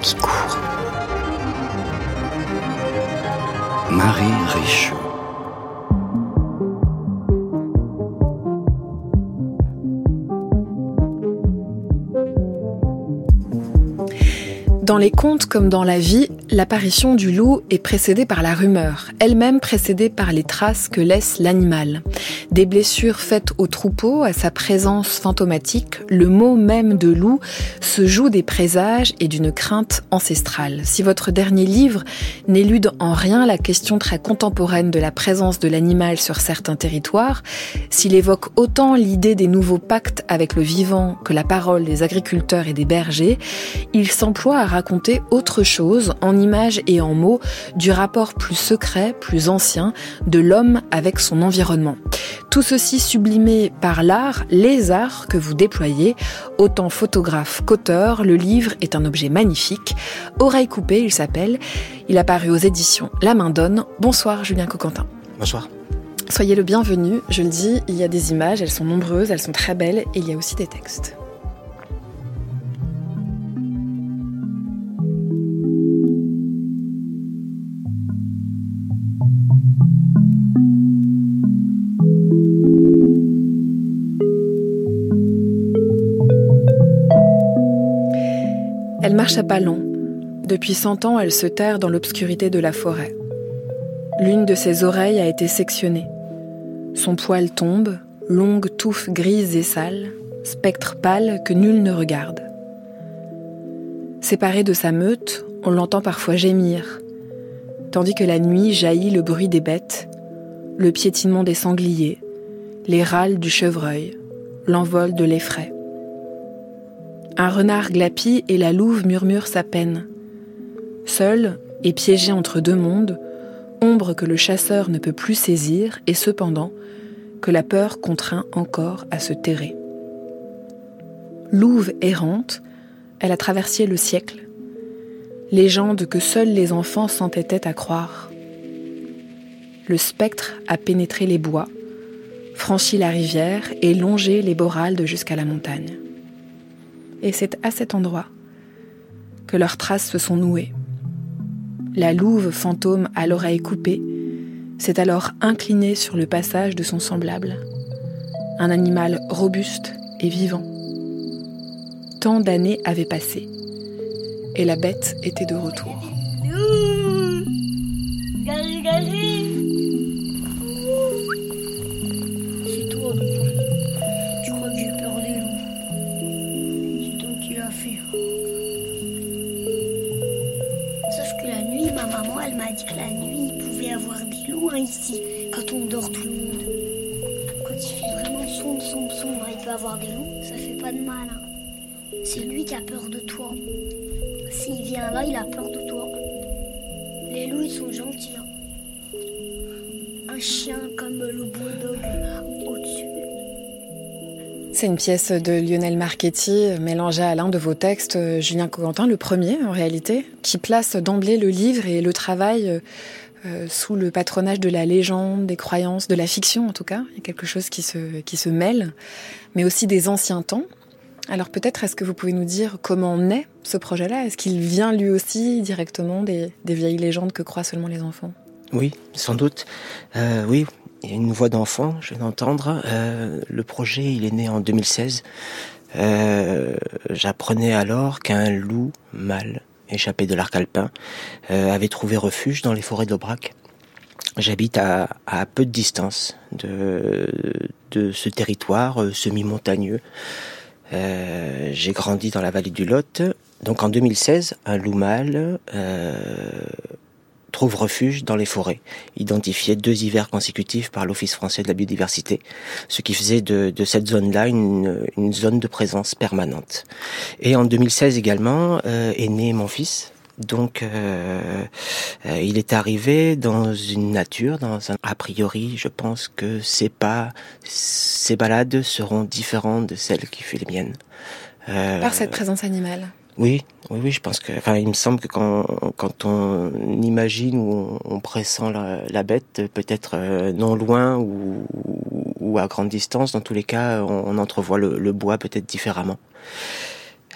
qui court. Marie Richaud. Dans les contes comme dans la vie, l'apparition du loup est précédée par la rumeur, elle-même précédée par les traces que laisse l'animal. Des blessures faites au troupeau, à sa présence fantomatique, le mot même de loup se joue des présages et d'une crainte ancestrale. Si votre dernier livre n'élude en rien la question très contemporaine de la présence de l'animal sur certains territoires, s'il évoque autant l'idée des nouveaux pactes avec le vivant que la parole des agriculteurs et des bergers, il s'emploie à raconter autre chose, en images et en mots, du rapport plus secret, plus ancien, de l'homme avec son environnement. Tout ceci sublimé par l'art, les arts que vous déployez, autant photographe qu'auteur, le livre est un objet magnifique. Oreille coupée, il s'appelle. Il a paru aux éditions La Main Donne. Bonsoir Julien Coquentin. Bonsoir. Soyez le bienvenu, je le dis, il y a des images, elles sont nombreuses, elles sont très belles, et il y a aussi des textes. Elle marche à pas longs. Depuis 100 ans, elle se terre dans l'obscurité de la forêt. L'une de ses oreilles a été sectionnée. Son poil tombe, longue touffe grise et sale, spectre pâle que nul ne regarde. Séparée de sa meute, on l'entend parfois gémir, tandis que la nuit jaillit le bruit des bêtes, le piétinement des sangliers, les râles du chevreuil, l'envol de l'effraie. Un renard glapit et la louve murmure sa peine. Seule et piégée entre deux mondes, ombre que le chasseur ne peut plus saisir et cependant que la peur contraint encore à se terrer. Louve errante, elle a traversé le siècle. Légende que seuls les enfants s'entêtaient à croire. Le spectre a pénétré les bois, franchi la rivière et longé les boraldes jusqu'à la montagne. Et c'est à cet endroit que leurs traces se sont nouées. La louve fantôme à l'oreille coupée s'est alors inclinée sur le passage de son semblable, un animal robuste et vivant. Tant d'années avaient passé, et la bête était de retour. C'est toi, loup. Tu crois que j'ai peur des loups? C'est toi qui l'as fait. Sauf que la nuit, ma maman, elle m'a dit que la nuit, il pouvait y avoir des loups ici, quand on dort tout le monde. Quand il fait vraiment sombre, il peut avoir des loups, ça fait pas de mal. Hein. C'est lui qui a peur de toi. S'il vient là, il a peur de toi. Les loups, ils sont gentils. Hein. Un chien comme le bulldog au-dessus. C'est une pièce de Lionel Marchetti mélangée à l'un de vos textes, Julien Coquentin, le premier en réalité, qui place d'emblée le livre et le travail sous le patronage de la légende, des croyances, de la fiction en tout cas. Il y a quelque chose qui se mêle, mais aussi des anciens temps. Alors peut-être, est-ce que vous pouvez nous dire comment naît ce projet-là ? Est-ce qu'il vient lui aussi directement des vieilles légendes que croient seulement les enfants ? Oui, sans doute. Oui, il y a une voix d'enfant, je viens d'entendre. Le projet, il est né en 2016. J'apprenais alors qu'un loup mâle, échappé de l'arc alpin, avait trouvé refuge dans les forêts d'Aubrac. J'habite à peu de distance de ce territoire semi-montagneux. J'ai grandi dans la vallée du Lot. Donc en 2016, un loup mâle trouve refuge dans les forêts, identifié 2 hivers consécutifs par l'Office français de la biodiversité, ce qui faisait de cette zone-là une zone de présence permanente. Et en 2016 également est né mon fils. Donc il est arrivé dans une nature, a priori, je pense que ces balades seront différentes de celles qui furent les miennes. Par cette présence animale. Oui, je pense que, il me semble que quand on imagine ou on pressent la bête, peut-être non loin ou à grande distance, dans tous les cas, on entrevoit le bois peut-être différemment.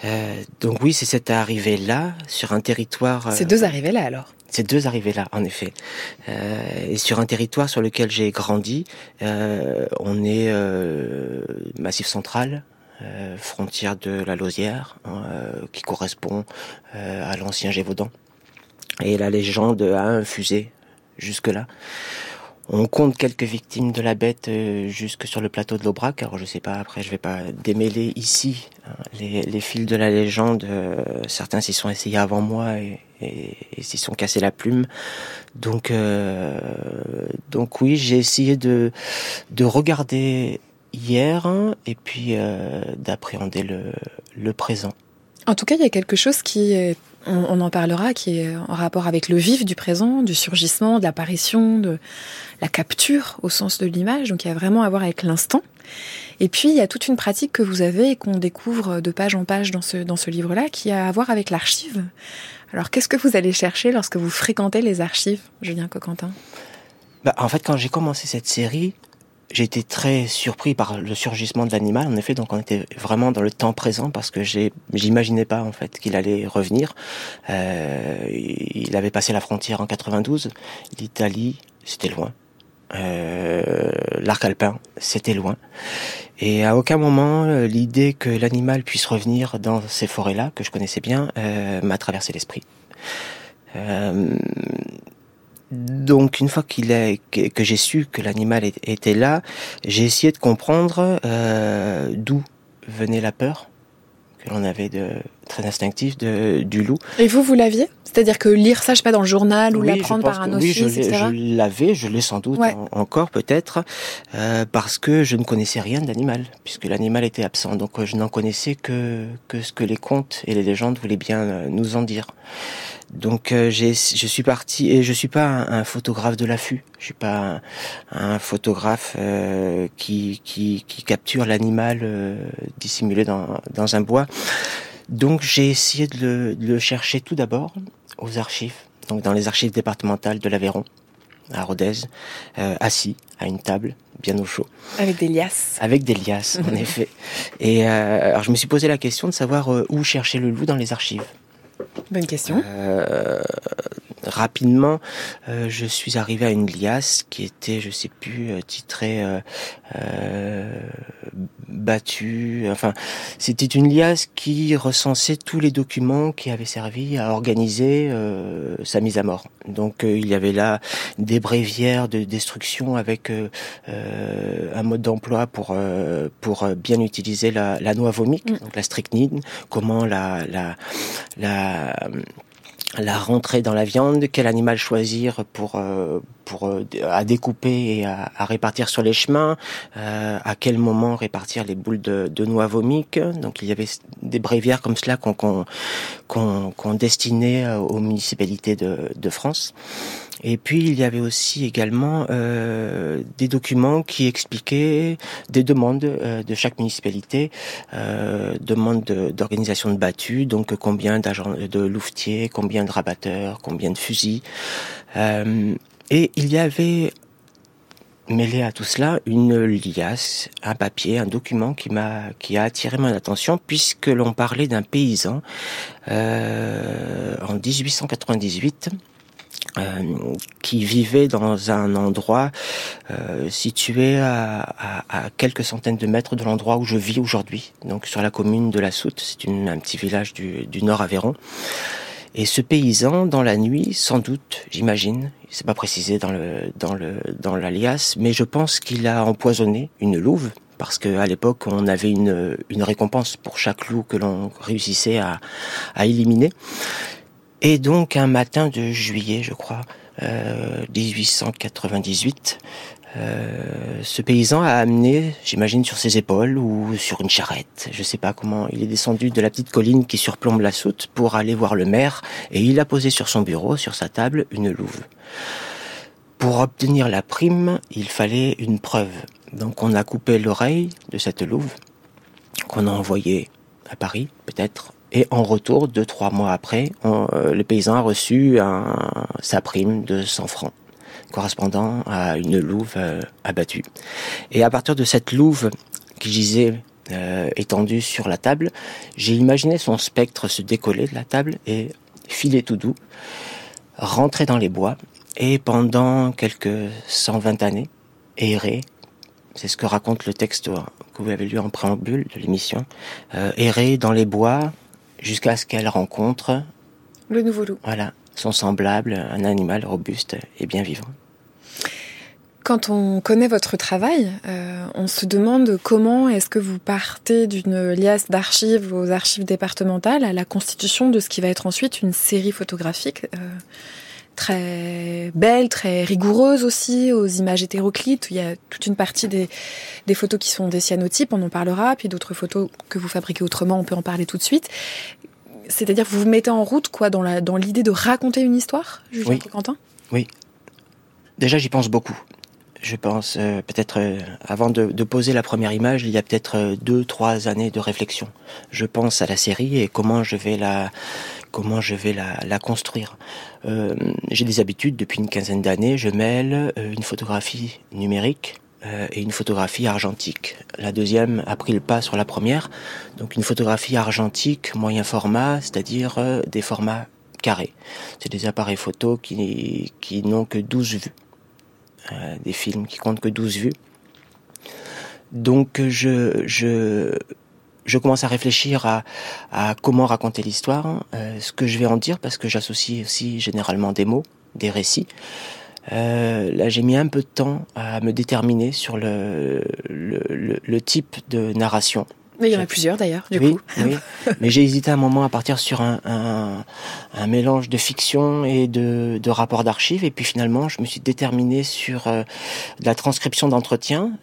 Donc oui, c'est cette arrivée-là, sur un territoire... Ces deux arrivées-là, alors? Ces deux arrivées-là, en effet. Et sur un territoire sur lequel j'ai grandi, on est Massif Central, frontière de la Lausière, qui correspond à l'ancien Gévaudan. Et la légende a infusé jusque-là. On compte quelques victimes de la bête jusque sur le plateau de l'Aubrac. Alors je sais pas, après je vais pas démêler ici les fils de la légende. Certains s'y sont essayés avant moi et s'y sont cassés la plume. Donc oui, j'ai essayé de regarder hier et puis d'appréhender le présent. En tout cas, il y a quelque chose qui est, on en parlera, qui est en rapport avec le vif du présent, du surgissement, de l'apparition, de la capture au sens de l'image. Donc il y a vraiment à voir avec l'instant. Et puis il y a toute une pratique que vous avez et qu'on découvre de page en page dans ce livre-là, qui a à voir avec l'archive. Alors qu'est-ce que vous allez chercher lorsque vous fréquentez les archives, Julien Coquentin ? En fait, quand j'ai commencé cette série, j'ai été très surpris par le surgissement de l'animal. En effet, donc on était vraiment dans le temps présent parce que j'imaginais pas en fait qu'il allait revenir. Il avait passé la frontière en 92. L'Italie, c'était loin. L'arc alpin, c'était loin. Et à aucun moment, l'idée que l'animal puisse revenir dans ces forêts-là, que je connaissais bien, m'a traversé l'esprit. Donc une fois que j'ai su que l'animal était là, j'ai essayé de comprendre d'où venait la peur que l'on avait très instinctive du loup. Et vous l'aviez ? C'est-à-dire que lire ça, je sais pas, dans le journal ou l'apprendre par un office, etc. Oui, je l'ai sans doute encore peut-être, parce que je ne connaissais rien de l'animal, puisque l'animal était absent. Donc je n'en connaissais que ce que les contes et les légendes voulaient bien nous en dire. Donc je suis parti, et je suis pas un photographe de l'affût. Je suis pas un photographe qui capture l'animal dissimulé dans un bois. Donc j'ai essayé de le chercher tout d'abord aux archives, donc dans les archives départementales de l'Aveyron, à Rodez, assis à une table, bien au chaud. Avec des liasses. Avec des liasses, en effet. Et alors je me suis posé la question de savoir où chercher le loup dans les archives. Bonne question. Rapidement, je suis arrivé à une liasse qui était, je sais plus, titrée battue. Enfin, c'était une liasse qui recensait tous les documents qui avaient servi à organiser sa mise à mort. Donc, il y avait là des bréviaires de destruction avec un mode d'emploi pour bien utiliser la noix vomique, donc la strychnine, comment la rentrer dans la viande, quel animal choisir pour à découper et à répartir sur les chemins, à quel moment répartir les boules de noix vomique. Donc il y avait des bréviaires comme cela qu'on destinait aux municipalités de France. Et puis il y avait aussi également des documents qui expliquaient des demandes de chaque municipalité, demandes d'organisation de battues, donc combien d'agents de louvetiers, combien de rabatteurs, combien de fusils. Et il y avait mêlé à tout cela une liasse, un papier, un document qui a attiré mon attention, puisque l'on parlait d'un paysan en 1898 qui vivait dans un endroit situé à quelques centaines de mètres de l'endroit où je vis aujourd'hui, donc sur la commune de La Soute. C'est un petit village du Nord Aveyron. Et ce paysan, dans la nuit, sans doute, j'imagine, c'est pas précisé dans l'alias, mais je pense qu'il a empoisonné une louve, parce qu'à l'époque, on avait une récompense pour chaque loup que l'on réussissait à éliminer. Et donc, un matin de juillet, je crois, 1898, ce paysan a amené, j'imagine sur ses épaules ou sur une charrette, je sais pas comment, il est descendu de la petite colline qui surplombe La Soute pour aller voir le maire, et il a posé sur son bureau, sur sa table, une louve. Pour obtenir la prime, il fallait une preuve. Donc on a coupé l'oreille de cette louve, qu'on a envoyée à Paris, peut-être, et en retour, 2-3 mois après, le paysan a reçu sa prime de 100 francs. Correspondant à une louve abattue. Et à partir de cette louve qui gisait étendu sur la table. J'ai imaginé son spectre se décoller de la table et filer tout doux, rentrer dans les bois et pendant quelques 120 années, errer. C'est ce que raconte le texte que vous avez lu en préambule de l'émission. Errer dans les bois jusqu'à ce qu'elle rencontre le nouveau loup. Voilà, son semblable, un animal robuste et bien vivant. Quand on connaît votre travail, on se demande comment est-ce que vous partez d'une liasse d'archives aux archives départementales à la constitution de ce qui va être ensuite une série photographique très belle, très rigoureuse aussi, aux images hétéroclites. Il y a toute une partie des photos qui sont des cyanotypes, on en parlera, puis d'autres photos que vous fabriquez autrement, on peut en parler tout de suite. C'est-à-dire que vous vous mettez en route quoi, dans l'idée de raconter une histoire, Julien Coquentin ? Oui. Déjà, j'y pense beaucoup. Je pense avant de poser la première image, il y a peut-être 2-3 années de réflexion. Je pense à la série et comment je vais la construire. J'ai des habitudes depuis une quinzaine d'années. Je mêle une photographie numérique et une photographie argentique. La deuxième a pris le pas sur la première. Donc une photographie argentique moyen format, c'est-à-dire des formats carrés. C'est des appareils photo qui n'ont que 12 vues. Des films qui comptent que 12 vues. Donc je commence à réfléchir à comment raconter l'histoire, ce que je vais en dire, parce que j'associe aussi généralement des mots, des récits. Là, j'ai mis un peu de temps à me déterminer sur le type de narration. Mais il y en a plusieurs d'ailleurs, du coup. Oui, mais j'ai hésité un moment à partir sur un mélange de fiction et de rapports d'archives, et puis finalement je me suis déterminé sur la transcription d'entretien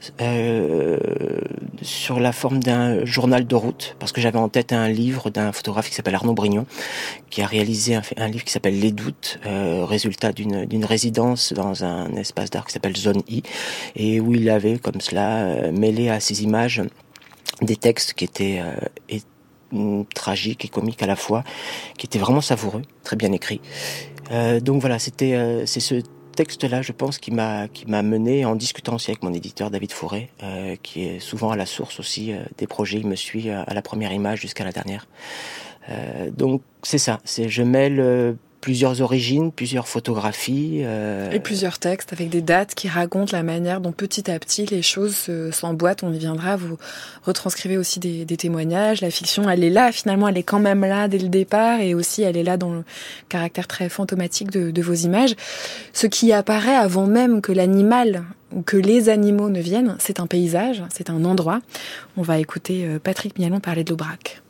sur la forme d'un journal de route, parce que j'avais en tête un livre d'un photographe qui s'appelle Arnaud Brignon, qui a réalisé un livre qui s'appelle Les Doutes, résultat d'une résidence dans un espace d'art qui s'appelle Zone I, et où il avait comme cela mêlé à ces images des textes qui étaient tragiques et comiques à la fois, qui étaient vraiment savoureux, très bien écrits. Donc voilà, c'est ce texte-là, je pense, qui m'a mené, en discutant aussi avec mon éditeur David Fauré, qui est souvent à la source aussi des projets. Il me suit à la première image jusqu'à la dernière. Donc c'est ça, je mêle plusieurs origines, plusieurs photographies. Et plusieurs textes avec des dates qui racontent la manière dont petit à petit les choses s'emboîtent. On y viendra, vous retranscrivez aussi des témoignages. La fiction, elle est là, finalement, elle est quand même là dès le départ, et aussi elle est là dans le caractère très fantomatique de vos images. Ce qui apparaît avant même que l'animal ou que les animaux ne viennent, c'est un paysage, c'est un endroit. On va écouter Patrick Mialon parler de l'Aubrac.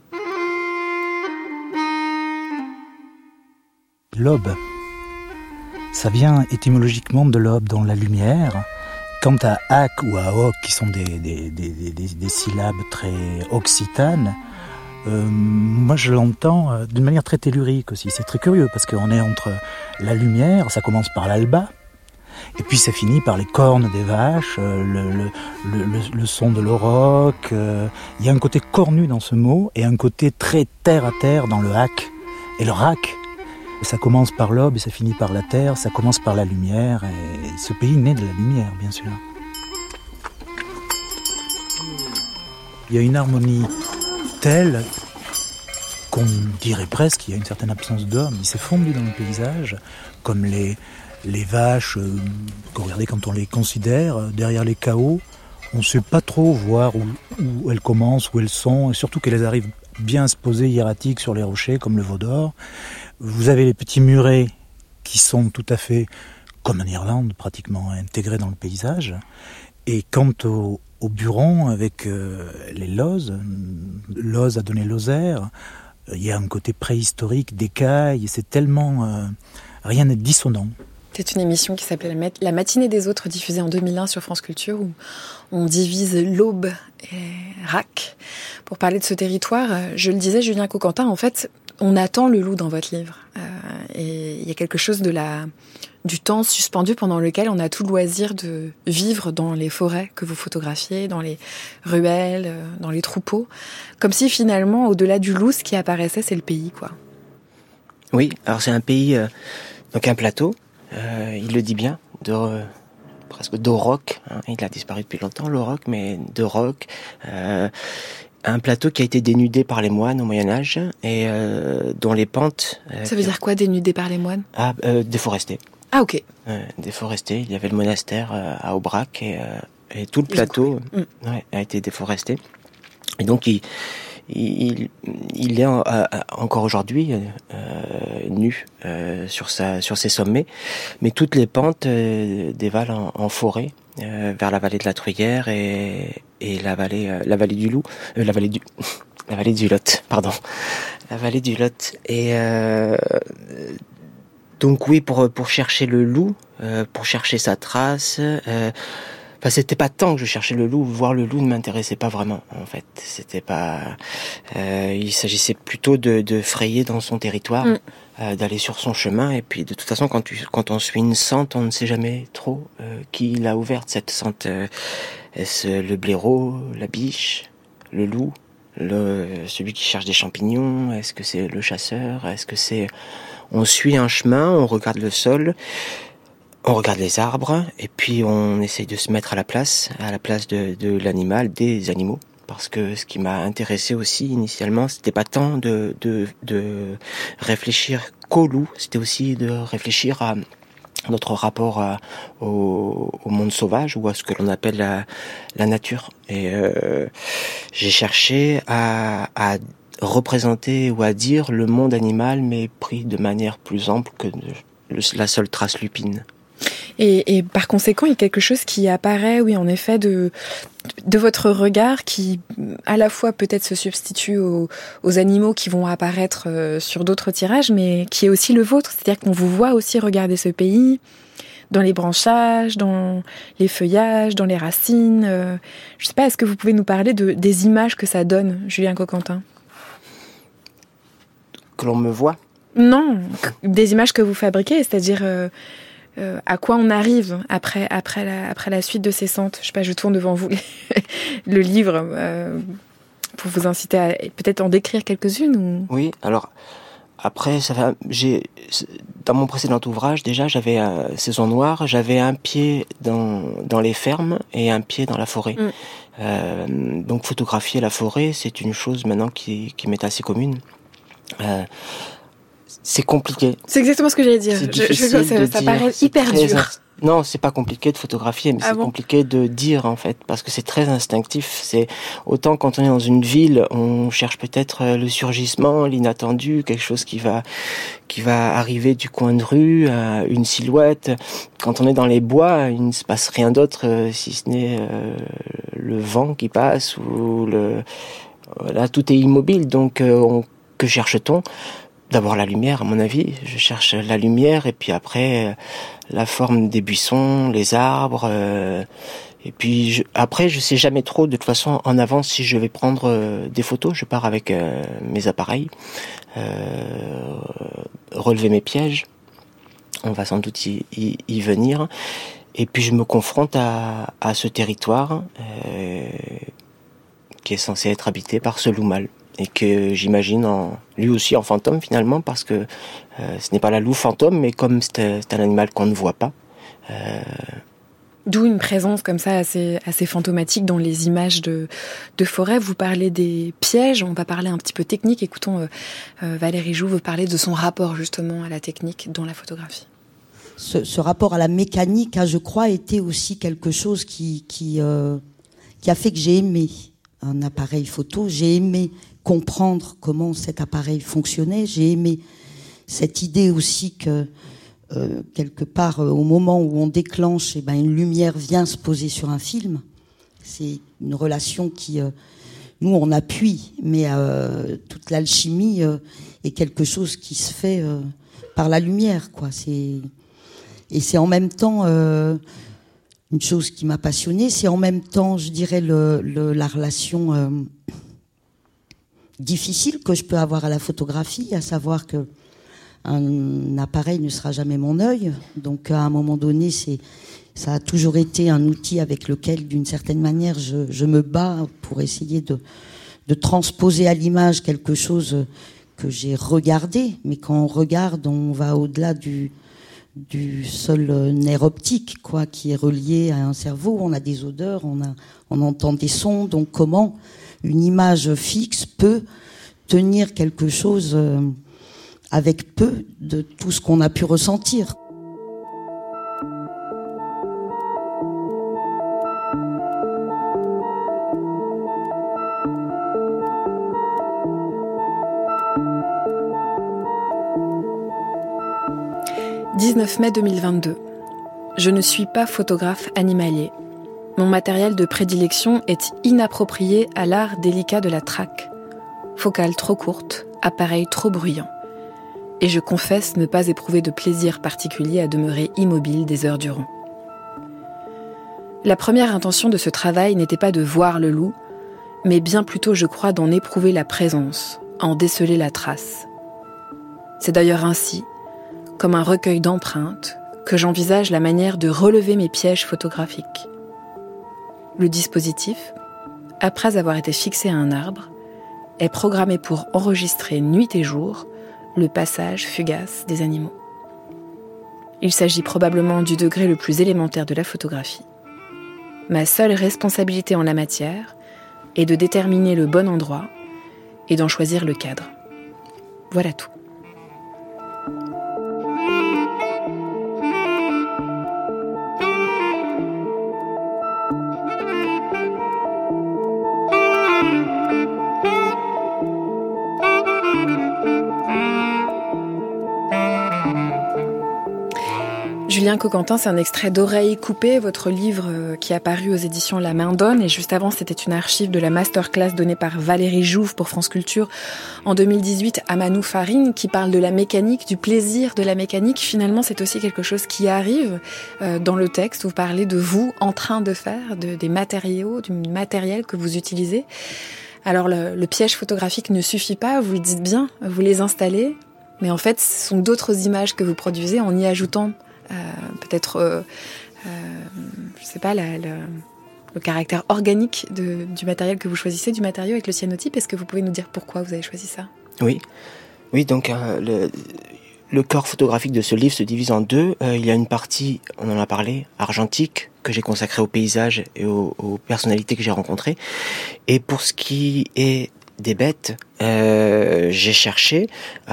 L'aube. Ça vient étymologiquement de l'aube, dans la lumière. Quant à ac ou à oc, qui sont des syllabes très occitanes, moi je l'entends d'une manière très tellurique aussi. C'est très curieux parce qu'on est entre la lumière, ça commence par l'alba, et puis ça finit par les cornes des vaches, le son de l'auroch. Il y a un côté cornu dans ce mot et un côté très terre à terre dans le hac. Et le rac, ça commence par l'aube et ça finit par la terre, ça commence par la lumière, et ce pays naît de la lumière, bien sûr. Il y a une harmonie telle qu'on dirait presque qu'il y a une certaine absence d'homme. Il s'est fondu dans le paysage, comme les vaches, regardez quand on les considère, derrière les chaos, on ne sait pas trop voir où elles commencent, où elles sont, et surtout qu'elles arrivent bien à se poser hiératiques sur les rochers, comme le veau d'or. Vous avez les petits murets qui sont tout à fait, comme en Irlande, pratiquement intégrés dans le paysage. Et quant au buron, avec les lozes, l'oze a donné Lozère, il y a un côté préhistorique, d'écailles, c'est tellement... rien n'est dissonant. C'est une émission qui s'appelait La matinée des autres, diffusée en 2001 sur France Culture, où on divise l'Aube et Rac. Pour parler de ce territoire, je le disais, Julien Coquentin, en fait, on attend le loup dans votre livre. Et il y a quelque chose du temps suspendu pendant lequel on a tout le loisir de vivre dans les forêts que vous photographiez, dans les ruelles, dans les troupeaux. Comme si finalement, au-delà du loup, ce qui apparaissait, c'est le pays, quoi. Oui, alors c'est un pays, donc un plateau, il le dit bien, presque d'auroch. Il a disparu depuis longtemps, l'auroch, mais d'auroch. Un plateau qui a été dénudé par les moines au Moyen-Âge et dont les pentes... Ça veut dire quoi, dénudé par les moines ? Déforesté. Ah, ok. Déforesté. Il y avait le monastère à Aubrac et tout le plateau a été déforesté. Et donc, il est encore aujourd'hui nu sur ses sommets, mais toutes les pentes dévalent en forêt vers la vallée de la Truyère et la vallée du Loup, la vallée du Lot, pardon, la vallée du Lot. Et donc oui, pour chercher le loup, pour chercher sa trace. C'était pas tant que je cherchais le loup, voir le loup ne m'intéressait pas vraiment, en fait. C'était pas, il s'agissait plutôt de frayer dans son territoire, d'aller sur son chemin, et puis de toute façon, quand on suit une sente, on ne sait jamais trop qui l'a ouverte, cette sente. Est-ce le blaireau, la biche, le loup, celui qui cherche des champignons? Est-ce que c'est le chasseur? Est-ce que c'est, on suit un chemin, on regarde le sol, on regarde les arbres, et puis on essaye de se mettre à la place de l'animal, des animaux. Parce que ce qui m'a intéressé aussi initialement, c'était pas tant de réfléchir qu'au loup, c'était aussi de réfléchir à notre rapport au monde sauvage, ou à ce que l'on appelle la nature. Et j'ai cherché à représenter ou à dire le monde animal, mais pris de manière plus ample que la seule trace lupine. Et par conséquent, il y a quelque chose qui apparaît, oui, en effet, de votre regard, qui à la fois peut-être se substitue aux animaux qui vont apparaître sur d'autres tirages, mais qui est aussi le vôtre. C'est-à-dire qu'on vous voit aussi regarder ce pays dans les branchages, dans les feuillages, dans les racines. Je sais pas, est-ce que vous pouvez nous parler des images que ça donne, Julien Coquentin ? Que l'on me voit ? Non, des images que vous fabriquez, c'est-à-dire... à quoi on arrive après la suite de ces sentes. Je sais pas, je tourne devant vous le livre pour vous inciter à peut-être en décrire quelques-unes ou... Oui, alors après dans mon précédent ouvrage déjà j'avais Saison Noire, j'avais un pied dans les fermes et un pied dans la forêt. Donc photographier la forêt, c'est une chose maintenant qui m'est assez commune. C'est compliqué. C'est exactement ce que j'allais dire. Ça paraît hyper dur. Non, c'est pas compliqué de photographier, mais c'est compliqué de dire en fait, parce que c'est très instinctif. C'est autant quand on est dans une ville, on cherche peut-être le surgissement, l'inattendu, quelque chose qui va arriver du coin de rue, une silhouette. Quand on est dans les bois, il ne se passe rien d'autre si ce n'est le vent qui passe ou là tout est immobile. Donc que cherche-t-on ? D'abord la lumière, à mon avis. Je cherche la lumière et puis après la forme des buissons, les arbres. Et puis après, je sais jamais trop de toute façon en avance si je vais prendre des photos. Je pars avec mes appareils, relever mes pièges. On va sans doute y venir. Et puis je me confronte à ce territoire qui est censé être habité par ce loup mâle. Et que j'imagine lui aussi en fantôme finalement, parce que ce n'est pas la loup fantôme, mais comme c'est un animal qu'on ne voit pas. D'où une présence comme ça assez fantomatique dans les images de forêt. Vous parlez des pièges, on va parler un petit peu technique. Écoutons Valérie Joux vous parler de son rapport justement à la technique dans la photographie. Ce rapport à la mécanique, je crois, était aussi quelque chose qui a fait que j'ai aimé un appareil photo. J'ai aimé comprendre comment cet appareil fonctionnait. J'ai aimé cette idée aussi que quelque part, au moment où on déclenche, une lumière vient se poser sur un film. C'est une relation qui, nous, on appuie, mais toute l'alchimie est quelque chose qui se fait par la lumière, quoi. Et c'est en même temps une chose qui m'a passionnée. C'est en même temps, je dirais, la relation difficile que je peux avoir à la photographie, à savoir que un appareil ne sera jamais mon œil. Donc à un moment donné, ça a toujours été un outil avec lequel, d'une certaine manière, je me bats pour essayer de transposer à l'image quelque chose que j'ai regardé. Mais quand on regarde, on va au-delà du seul nerf optique, quoi, qui est relié à un cerveau. On a des odeurs, on entend des sons. Donc comment une image fixe peut tenir quelque chose avec peu de tout ce qu'on a pu ressentir. « 19 mai 2022. Je ne suis pas photographe animalier. Mon matériel de prédilection est inapproprié à l'art délicat de la traque. Focale trop courte, appareil trop bruyant. Et je confesse ne pas éprouver de plaisir particulier à demeurer immobile des heures durant. La première intention de ce travail n'était pas de voir le loup, mais bien plutôt, je crois, d'en éprouver la présence, en déceler la trace. C'est d'ailleurs ainsi, comme un recueil d'empreintes, que j'envisage la manière de relever mes pièges photographiques. Le dispositif, après avoir été fixé à un arbre, est programmé pour enregistrer nuit et jour le passage fugace des animaux. Il s'agit probablement du degré le plus élémentaire de la photographie. Ma seule responsabilité en la matière est de déterminer le bon endroit et d'en choisir le cadre. Voilà tout. Julien Coquentin, c'est un extrait d'Oreilles coupées, votre livre qui est apparu aux éditions La Main Donne. Et juste avant, c'était une archive de la masterclass donnée par Valérie Jouve pour France Culture en 2018 à Manou Farine, qui parle de la mécanique, du plaisir de la mécanique. Finalement, c'est aussi quelque chose qui arrive dans le texte. Vous parlez de vous en train de faire, des matériaux, du matériel que vous utilisez. Alors, le piège photographique ne suffit pas, vous le dites bien, vous les installez. Mais en fait, ce sont d'autres images que vous produisez en y ajoutant peut-être, je sais pas, le caractère organique du matériel que vous choisissez, du matériau avec le cyanotype. Est-ce que vous pouvez nous dire pourquoi vous avez choisi ça ? Oui, donc le corps photographique de ce livre se divise en deux. Il y a une partie, on en a parlé, argentique, que j'ai consacrée au paysage et aux personnalités que j'ai rencontrées. Et pour ce qui est des bêtes, j'ai cherché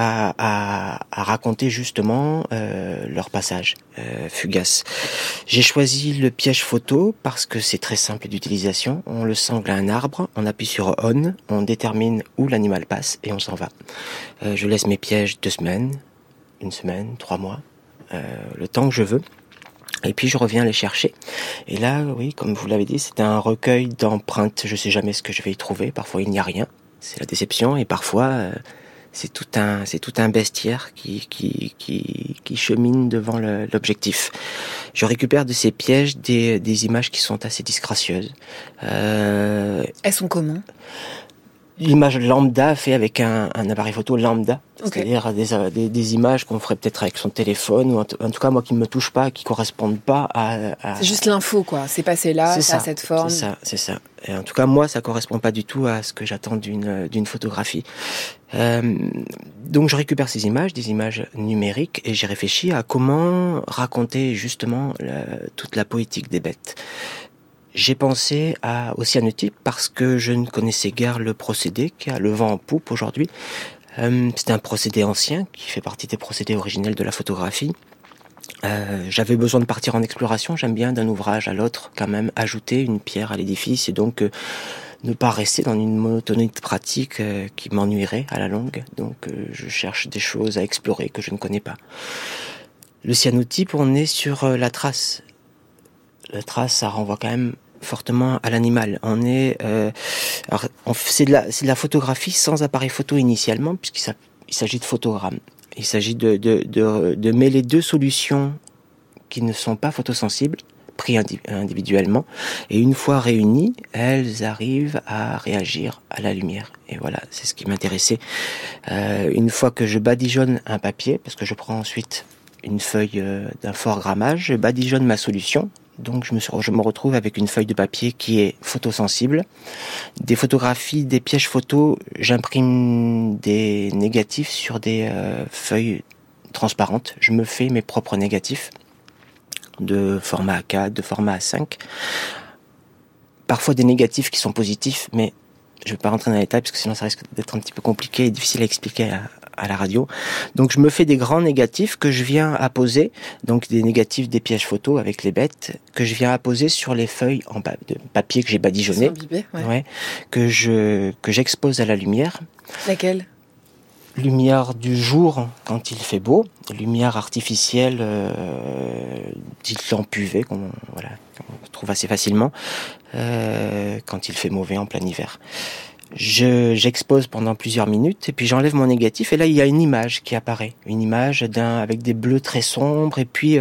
à raconter justement leur passage fugace. J'ai choisi le piège photo parce que c'est très simple d'utilisation. On le sangle à un arbre, on appuie sur on, on détermine où l'animal passe et on s'en va. Je laisse mes pièges 2 semaines, 1 semaine, 3 mois, le temps que je veux. Et puis je reviens les chercher. Et là, oui, comme vous l'avez dit, c'est un recueil d'empreintes. Je sais jamais ce que je vais y trouver. Parfois il n'y a rien. C'est la déception, et parfois c'est tout un bestiaire qui chemine devant l'objectif. Je récupère de ces pièges des images qui sont assez disgracieuses. Elles sont comment ? L'image lambda fait avec un appareil photo lambda, okay. C'est-à-dire des images qu'on ferait peut-être avec son téléphone, ou en tout cas moi qui ne me touchent pas, qui correspondent pas à... C'est juste l'info, quoi. C'est passé là, ça a cette forme. C'est ça. Et en tout cas moi ça correspond pas du tout à ce que j'attends d'une photographie. Donc je récupère ces images, des images numériques, et j'ai réfléchi à comment raconter justement toute la poétique des bêtes. J'ai pensé au cyanotype parce que je ne connaissais guère le procédé qui a le vent en poupe aujourd'hui. C'est un procédé ancien qui fait partie des procédés originels de la photographie. J'avais besoin de partir en exploration. J'aime bien d'un ouvrage à l'autre quand même ajouter une pierre à l'édifice et donc ne pas rester dans une monotonie de pratique qui m'ennuierait à la longue. Donc je cherche des choses à explorer que je ne connais pas. Le cyanotype, on est sur la trace. La trace, ça renvoie quand même fortement à l'animal. C'est de la photographie sans appareil photo initialement, puisqu'il s'agit de photogrammes. Il s'agit de mêler 2 solutions qui ne sont pas photosensibles, prises individuellement, et une fois réunies, elles arrivent à réagir à la lumière. Et voilà, c'est ce qui m'intéressait. Une fois que je badigeonne un papier, parce que je prends ensuite une feuille d'un fort grammage, je badigeonne ma solution. Donc je me retrouve avec une feuille de papier qui est photosensible. Des photographies, des pièges photos, j'imprime des négatifs sur des feuilles transparente. Je me fais mes propres négatifs de format A4, de format A5. Parfois des négatifs qui sont positifs, mais je ne vais pas rentrer dans les détails parce que sinon ça risque d'être un petit peu compliqué et difficile à expliquer à la radio. Donc je me fais des grands négatifs que je viens apposer, donc des négatifs des pièges photos avec les bêtes, que je viens apposer sur les feuilles en de papier que j'ai badigeonné, imbibés, que j'expose à la lumière. Laquelle ? Lumière du jour quand il fait beau, lumière artificielle type lampe UV qu'on trouve assez facilement quand il fait mauvais en plein hiver. J'expose pendant plusieurs minutes et puis j'enlève mon négatif et là il y a une image qui apparaît, une image avec des bleus très sombres et puis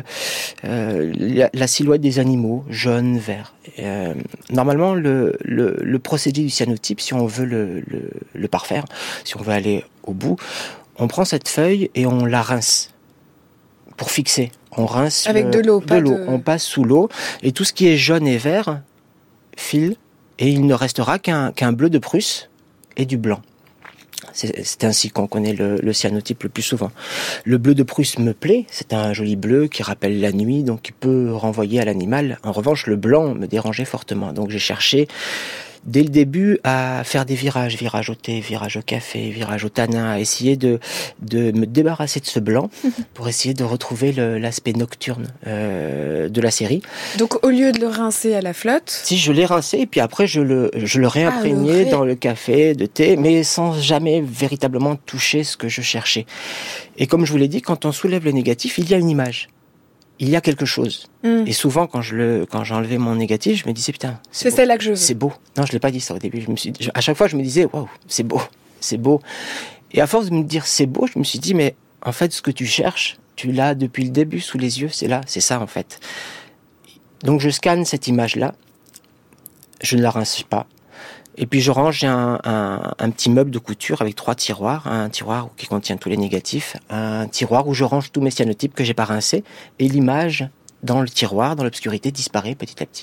la silhouette des animaux jaune, vert. Normalement le procédé du cyanotype, si on veut le parfaire, si on veut aller au bout, on prend cette feuille et on la rince pour fixer. On rince avec de l'eau, on passe sous l'eau et tout ce qui est jaune et vert file. Et il ne restera qu'un bleu de Prusse et du blanc. C'est ainsi qu'on connaît le cyanotype le plus souvent. Le bleu de Prusse me plaît, c'est un joli bleu qui rappelle la nuit, donc qui peut renvoyer à l'animal. En revanche, le blanc me dérangeait fortement. Donc j'ai cherché dès le début à faire des virages, virage au thé, virage au café, virage au tanin, à essayer de me débarrasser de ce blanc pour essayer de retrouver l'aspect nocturne de la série. Donc au lieu de le rincer à la flotte, si je l'ai rincé et puis après je le réimprégnais dans le café de thé, mais sans jamais véritablement toucher ce que je cherchais. Et comme je vous l'ai dit, quand on soulève le négatif, il y a une image. Il y a quelque chose. Et souvent, quand j'enlevais mon négatif, je me disais, putain, c'est celle-là que je veux. C'est beau. Non, je l'ai pas dit ça au début. À chaque fois, je me disais, waouh, c'est beau, c'est beau. Et à force de me dire c'est beau, je me suis dit, mais en fait, ce que tu cherches, tu l'as depuis le début sous les yeux. C'est là, c'est ça en fait. Donc, je scanne cette image-là. Je ne la rince pas. Et puis je range un petit meuble de couture avec 3 tiroirs, un tiroir qui contient tous les négatifs, un tiroir où je range tous mes cyanotypes que j'ai pas rincés, et l'image dans le tiroir, dans l'obscurité, disparaît petit à petit.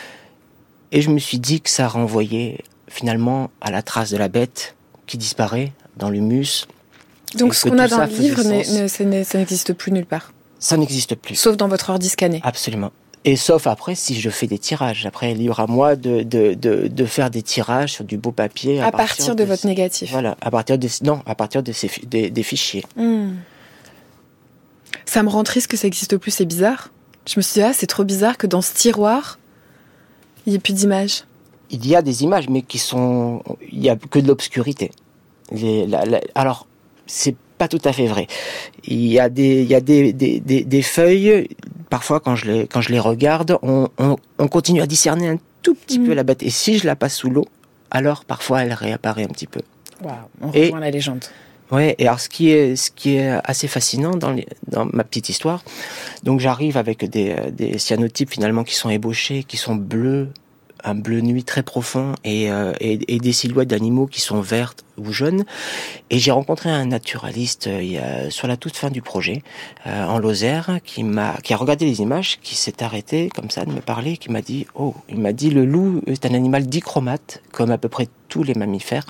Et je me suis dit que ça renvoyait finalement à la trace de la bête qui disparaît dans l'humus. Donc ce qu'on a dans le livre, ça n'existe plus nulle part. Ça n'existe plus. Sauf dans votre ordi scanné. Absolument. Et sauf après, si je fais des tirages. Après, libre à moi de faire des tirages sur du beau papier. À partir de votre négatif. Voilà, à partir des fichiers. Ça me rend triste que ça n'existe plus, c'est bizarre. Je me suis dit, c'est trop bizarre que dans ce tiroir, il n'y ait plus d'images. Il y a des images, mais il y a que de l'obscurité. Alors, c'est pas tout à fait vrai. Il y a des feuilles. Parfois, quand je les regarde, on continue à discerner un tout petit peu la bête. Et si je la passe sous l'eau, alors parfois elle réapparaît un petit peu. Waouh, on rejoint la légende. Ouais, et alors ce qui est assez fascinant dans ma petite histoire, donc j'arrive avec des cyanotypes finalement qui sont ébauchés, qui sont bleus, un bleu nuit très profond et des silhouettes d'animaux qui sont vertes ou jaunes. Et j'ai rencontré un naturaliste sur la toute fin du projet en Lozère qui a regardé les images, qui s'est arrêté comme ça de me parler, qui m'a dit le loup est un animal dichromate comme à peu près tous les mammifères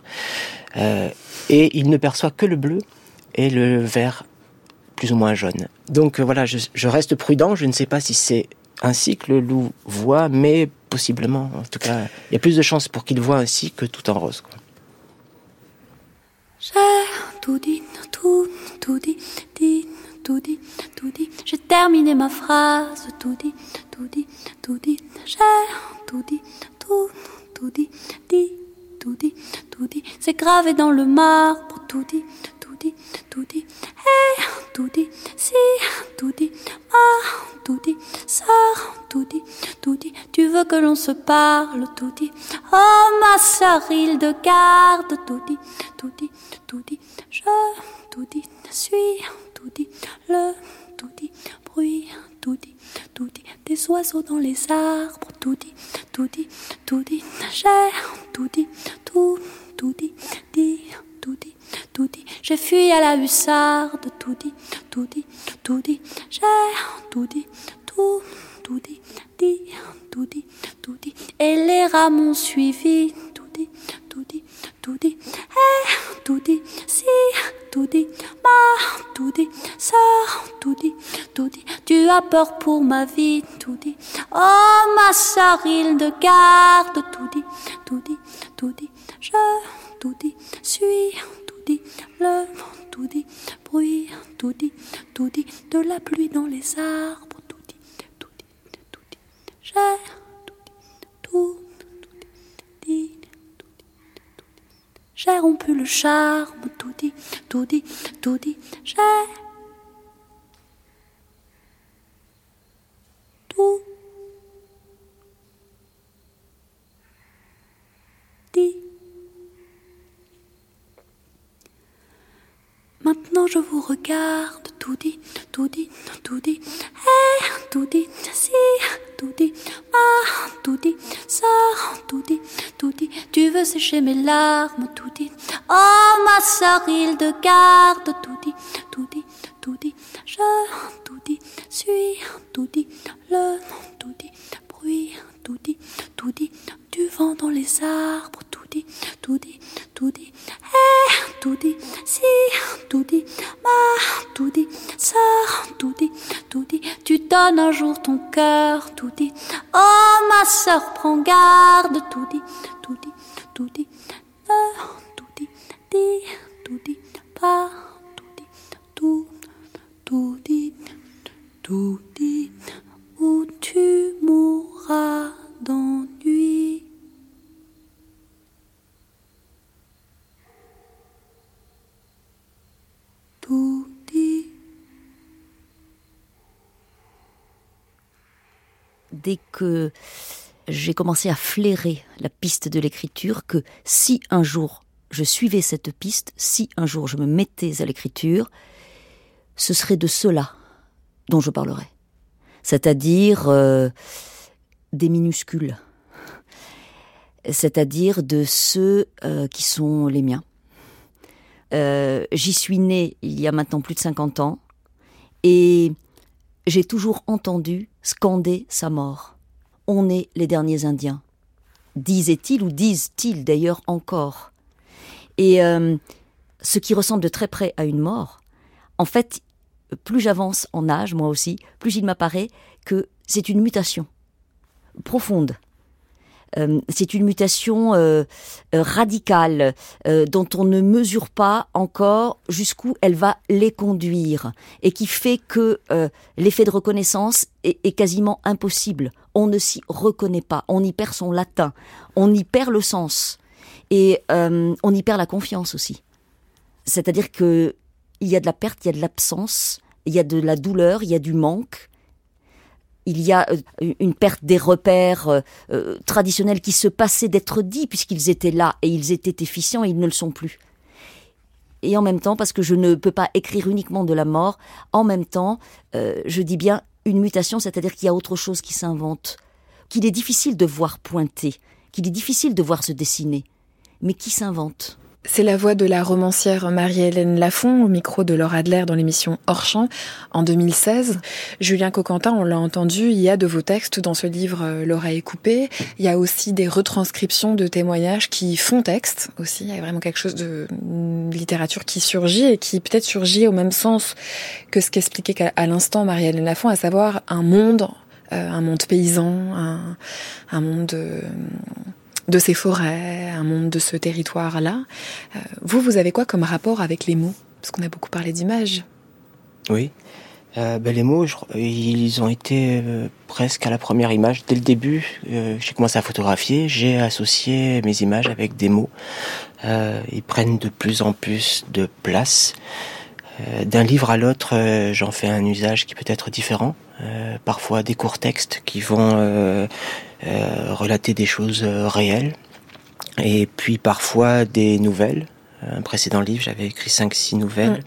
et il ne perçoit que le bleu et le vert plus ou moins jaune. Donc voilà, je reste prudent, je ne sais pas si c'est ainsi que le loup voit, mais possiblement, en tout cas, il y a plus de chances pour qu'il voit ainsi que tout en rose, quoi. J'ai tout dit, tout dit, tout dit. J'ai terminé ma phrase, tout dit. J'ai tout dit, tout dit. C'est gravé dans le marbre, tout dit. Hey, tout dit, si, tout dit, tout dit, sors, tout dit. Tu veux que l'on se parle, tout dit. Oh ma sœur, il de garde, tout dit. Je, tout dit, suis, tout dit, le, tout dit, bruit, tout dit. Des oiseaux dans les arbres, tout dit. J'ai, tout dit, tout dit, tout dit. J'ai fui à la hussarde, tout dit. J'ai tout dit, tout dit. Et les rats m'ont suivi, tout dit. Hey, tout dit, si, tout dit, ma, tout dit, ça, tout dit, tu as peur pour ma vie, tout dit. Oh, ma saril de garde, tout dit, je, tout dit, suis, tout dit, le, tout dit, bruit, tout dit, de la pluie dans les arbres, tout dit, j'ai, tout dit, j'ai rompu le charme, tout dit, j'ai tout dit. Maintenant je vous regarde, tout dit, eh, tout dit, si, tout dit, tout dit, ça, tout dit, tu veux sécher mes larmes, tout dit, oh ma saril de garde, tout dit, je, tout dit, suis, tout dit, le, tout dit, bruit, tout dit, du vent dans les arbres, tout dit, eh, tout dit, si, tout dit, tout dit, ça, tout dit, tu donnes un jour ton cœur, tout dit, oh ma sœur, prends garde, tout dit, ne, tout dit, pas, tout dit, où tu mourras d'ennui. Tout dit. Dès que j'ai commencé à flairer la piste de l'écriture, que si un jour je suivais cette piste, si un jour je me mettais à l'écriture, ce serait de cela dont je parlerais. C'est-à-dire des minuscules. C'est-à-dire de ceux qui sont les miens. J'y suis née il y a maintenant plus de 50 ans et j'ai toujours entendu scander sa mort. On est les derniers Indiens. Disait-il ou disent-ils d'ailleurs encore. Et ce qui ressemble de très près à une mort, en fait, plus j'avance en âge, moi aussi, plus il m'apparaît que c'est une mutation profonde. C'est une mutation radicale dont on ne mesure pas encore jusqu'où elle va les conduire et qui fait que l'effet de reconnaissance est quasiment impossible. On ne s'y reconnaît pas, on y perd son latin, on y perd le sens et on y perd la confiance aussi. C'est-à-dire que il y a de la perte, il y a de l'absence, il y a de la douleur, il y a du manque. Il y a une perte des repères traditionnels qui se passaient d'être dits puisqu'ils étaient là et ils étaient efficients et ils ne le sont plus. Et en même temps, parce que je ne peux pas écrire uniquement de la mort, en même temps, je dis bien une mutation, c'est-à-dire qu'il y a autre chose qui s'invente, qu'il est difficile de voir pointer, qu'il est difficile de voir se dessiner, mais qui s'invente. C'est la voix de la romancière Marie-Hélène Lafont au micro de Laure Adler dans l'émission Hors Champ en 2016. Julien Coquentin, on l'a entendu, il y a de vos textes dans ce livre L'oreille coupée. Il y a aussi des retranscriptions de témoignages qui font texte aussi. Il y a vraiment quelque chose de littérature qui surgit et qui peut-être surgit au même sens que ce qu'expliquait à l'instant Marie-Hélène Lafont, à savoir un monde paysan, un monde de ces forêts, un monde de ce territoire-là. Vous avez quoi comme rapport avec les mots ? Parce qu'on a beaucoup parlé d'images. Oui, les mots, ils ont été presque à la première image. Dès le début, j'ai commencé à photographier, j'ai associé mes images avec des mots. Ils prennent de plus en plus de place. D'un livre à l'autre, j'en fais un usage qui peut être différent. Parfois des courts textes qui vont relater des choses réelles. Et puis parfois des nouvelles. Un précédent livre, j'avais écrit 5-6 nouvelles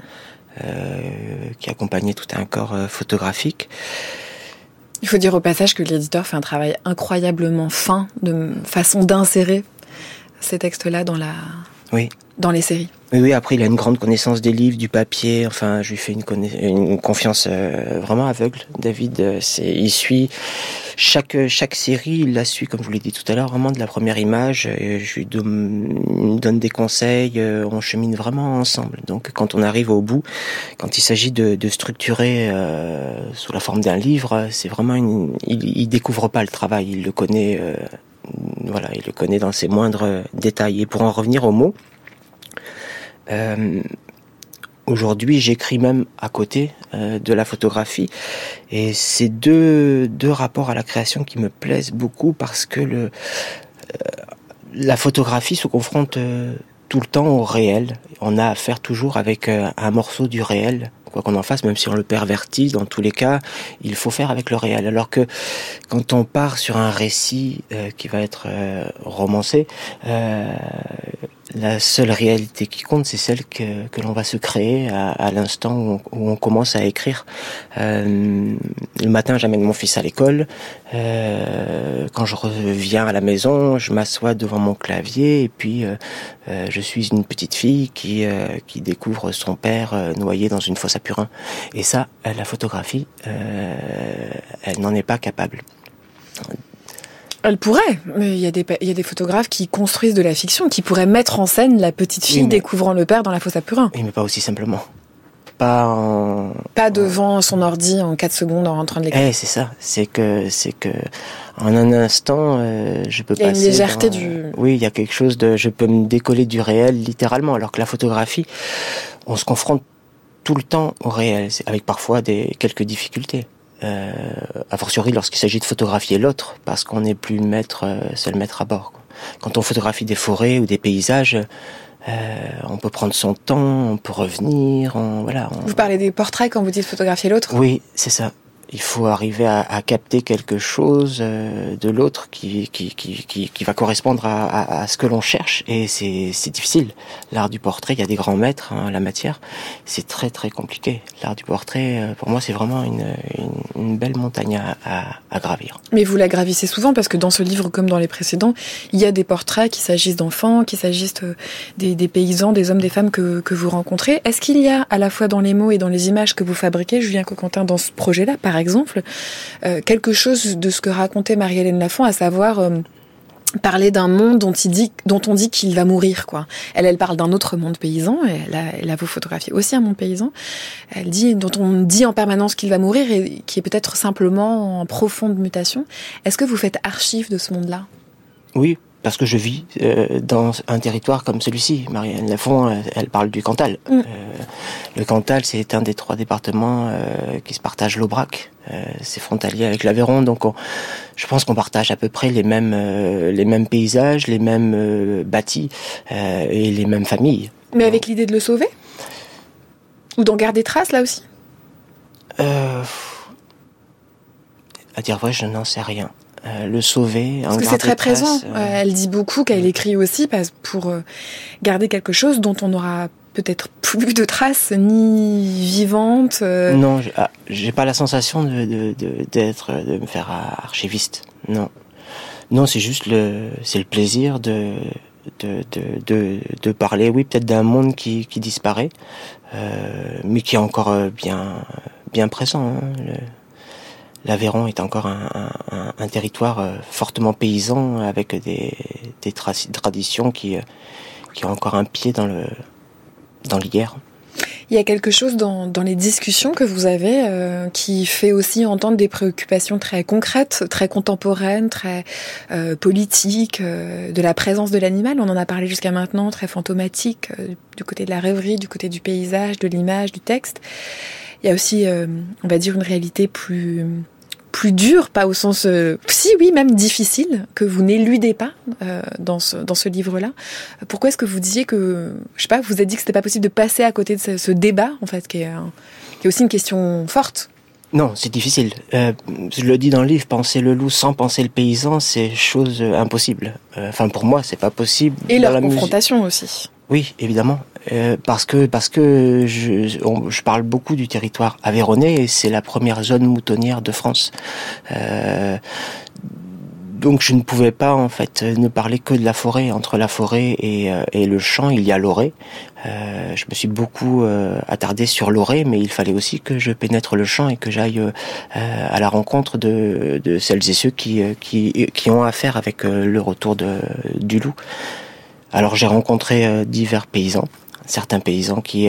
qui accompagnaient tout un corps photographique. Il faut dire au passage que l'éditeur fait un travail incroyablement fin de façon d'insérer ces textes-là dans Oui. Dans les séries. Oui, après il a une grande connaissance des livres, du papier. Enfin, je lui fais une confiance vraiment aveugle. David, il suit chaque série, il la suit comme je vous l'ai dit tout à l'heure, vraiment de la première image. Et je lui donne des conseils. On chemine vraiment ensemble. Donc, quand on arrive au bout, quand il s'agit de structurer sous la forme d'un livre, c'est vraiment il découvre pas le travail, il le connaît. Voilà, il le connaît dans ses moindres détails. Et pour en revenir aux mots. Aujourd'hui, j'écris même à côté de la photographie, et c'est deux rapports à la création qui me plaisent beaucoup parce que la photographie se confronte tout le temps au réel. On a affaire toujours avec un morceau du réel, quoi qu'on en fasse, même si on le pervertit. Dans tous les cas, il faut faire avec le réel. Alors que quand on part sur un récit qui va être romancé, la seule réalité qui compte, c'est celle que l'on va se créer à l'instant où on commence à écrire. Le matin, j'amène mon fils à l'école. Quand je reviens à la maison, je m'assois devant mon clavier et puis je suis une petite fille qui découvre son père noyé dans une fosse à purin. Et ça, la photographie, elle n'en est pas capable. Elle pourrait, mais il y a des photographes qui construisent de la fiction, qui pourraient mettre en scène la petite fille découvrant le père dans la fosse à purin. Oui, mais pas aussi simplement. Pas devant son ordi en 4 secondes en rentrant de l'école. C'est ça. C'est que en un instant, je peux passer. Il y a une légèreté Oui, il y a quelque chose je peux me décoller du réel littéralement, alors que la photographie, on se confronte tout le temps au réel, avec parfois quelques difficultés. A fortiori lorsqu'il s'agit de photographier l'autre, parce qu'on n'est plus seul maître à bord, quoi. Quand on photographie des forêts ou des paysages, on peut prendre son temps, on peut revenir, Vous parlez des portraits quand vous dites photographier l'autre ? Oui, c'est ça. Il faut arriver à capter quelque chose de l'autre qui va correspondre à ce que l'on cherche, et c'est difficile. L'art du portrait, il y a des grands maîtres en la matière, c'est très très compliqué. L'art du portrait, pour moi, c'est vraiment une belle montagne à gravir. Mais vous la gravissez souvent parce que dans ce livre, comme dans les précédents, il y a des portraits, qu'il s'agisse d'enfants, qu'il s'agisse des paysans, des hommes, des femmes que vous rencontrez. Est-ce qu'il y a à la fois dans les mots et dans les images que vous fabriquez, Julien Coquentin, dans ce projet-là, par exemple, quelque chose de ce que racontait Marie-Hélène Lafont, à savoir parler d'un monde dont on dit qu'il va mourir, quoi. Elle parle d'un autre monde paysan, et elle a vous photographié aussi un monde paysan. Elle dit, dont on dit en permanence qu'il va mourir et qui est peut-être simplement en profonde mutation. Est-ce que vous faites archive de ce monde-là ? Oui. Parce que je vis dans un territoire comme celui-ci. Marie-Hélène Lafont, elle parle du Cantal. Le Cantal, c'est un des 3 départements qui se partagent l'Aubrac. C'est frontalier avec l'Aveyron, donc je pense qu'on partage à peu près les mêmes paysages, les mêmes bâtis et les mêmes familles. Mais avec l'idée de le sauver ? Ou d'en garder trace, là aussi ? À dire vrai, je n'en sais rien. Le sauver, parce que c'est très présent. Elle dit beaucoup qu'elle écrit aussi pour garder quelque chose dont on n'aura peut-être plus de traces, ni vivantes. Non, j'ai pas la sensation de me faire archiviste. Non, c'est juste c'est le plaisir de parler, oui, peut-être d'un monde qui disparaît, mais qui est encore bien présent. L'Aveyron est encore un territoire fortement paysan, avec des traditions qui ont encore un pied dans l'hier. Il y a quelque chose dans les discussions que vous avez qui fait aussi entendre des préoccupations très concrètes, très contemporaines, très politiques, de la présence de l'animal. On en a parlé jusqu'à maintenant, très fantomatique, du côté de la rêverie, du côté du paysage, de l'image, du texte. Il y a aussi, on va dire, une réalité plus dure, pas au sens même difficile, que vous n'éludez pas dans ce livre-là. Pourquoi est-ce que vous disiez que, je sais pas, vous avez dit que c'était pas possible de passer à côté de ce débat, en fait, qui est aussi une question forte? Non, c'est difficile. Je le dis dans le livre, penser le loup sans penser le paysan, c'est chose impossible. Pour moi, c'est pas possible. Et leur confrontation aussi. Oui, évidemment. Parce que je parle beaucoup du territoire aveyronnais, et c'est la première zone moutonnière de France. donc je ne pouvais pas en fait ne parler que de la forêt. Entre la forêt et le champ, il y a l'orée. Je me suis beaucoup attardé sur l'orée, mais il fallait aussi que je pénètre le champ et que j'aille à la rencontre de celles et ceux qui ont affaire avec le retour du loup. Alors j'ai rencontré divers paysans, certains paysans qui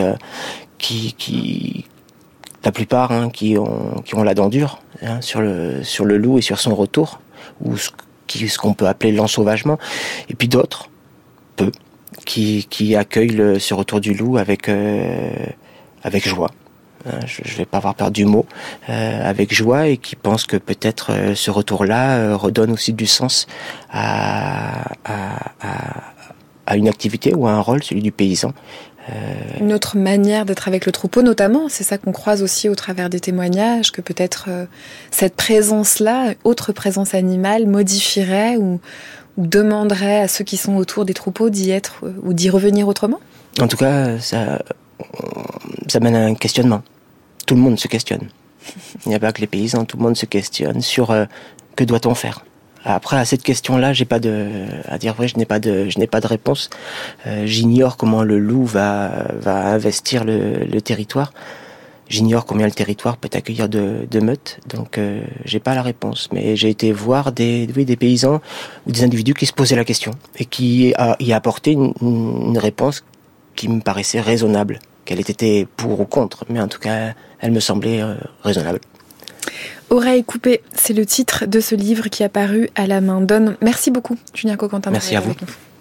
la plupart qui ont la dent dure sur le loup et sur son retour, ou ce qu'on peut appeler l'ensauvagement, et puis d'autres, peu, qui accueillent ce retour du loup avec joie. Je vais pas avoir peur du mot, avec joie, et qui pensent que peut-être ce retour-là redonne aussi du sens à une activité ou à un rôle, celui du paysan. Une autre manière d'être avec le troupeau, notamment, c'est ça qu'on croise aussi au travers des témoignages, que peut-être cette présence-là, autre présence animale, modifierait ou demanderait à ceux qui sont autour des troupeaux d'y être ou d'y revenir autrement. En tout cas, ça mène à un questionnement. Tout le monde se questionne. Il n'y a pas que les paysans, tout le monde se questionne sur que doit-on faire. Après, à cette question-là, je n'ai pas de réponse. J'ignore comment le loup va investir le territoire. J'ignore combien le territoire peut accueillir de meutes. Donc, j'ai pas la réponse. Mais j'ai été voir des paysans ou des individus qui se posaient la question et qui y apportaient une réponse qui me paraissait raisonnable. Qu'elle ait été pour ou contre, mais en tout cas, elle me semblait raisonnable. Oreilles coupées, c'est le titre de ce livre qui a paru à la Main d'Onne. Merci beaucoup, Julien Coquentin. Merci à vous.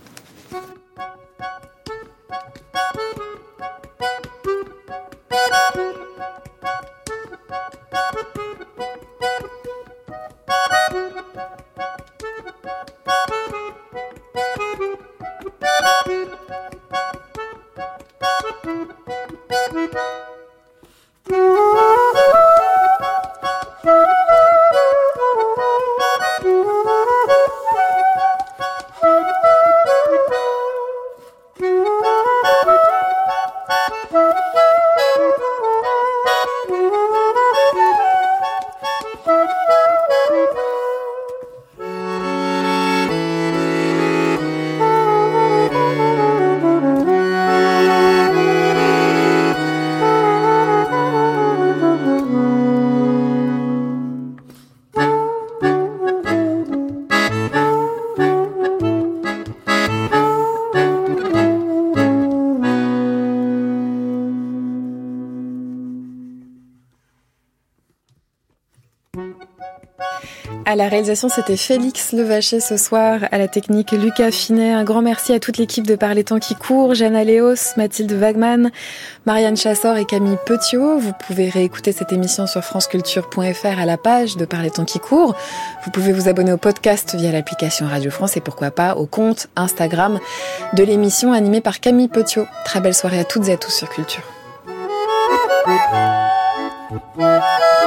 À la réalisation, c'était Félix Levaché ce soir, à la technique Lucas Finet. Un grand merci à toute l'équipe de Par les temps qui courent, Jeanne Léos, Mathilde Wagman, Marianne Chassor et Camille Petiot. Vous pouvez réécouter cette émission sur franceculture.fr à la page de Par les temps qui courent. Vous pouvez vous abonner au podcast via l'application Radio France et pourquoi pas au compte Instagram de l'émission animée par Camille Petiot. Très belle soirée à toutes et à tous sur Culture.